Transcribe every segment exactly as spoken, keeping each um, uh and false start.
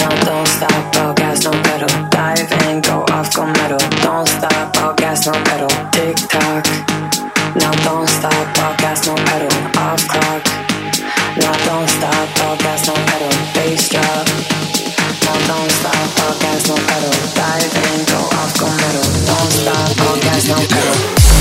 Now don't stop, all gas, no pedal. Dive in, go off, go metal. Don't stop, all gas, no pedal. Tick tock. Now don't stop, all gas, no pedal. Off clock. Now don't stop, all gas, no pedal. Bass drop. Now don't stop, all gas, no pedal. Dive in, go off, go metal. Don't stop, all gas, no pedal.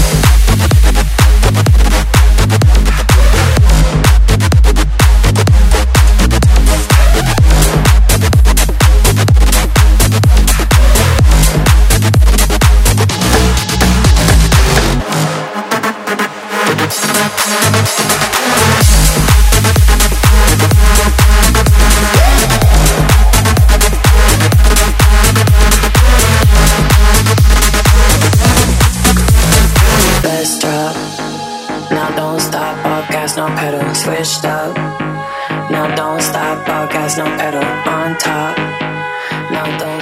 No pedal, switched up. Now don't stop, all gas, no pedal. On top. Now don't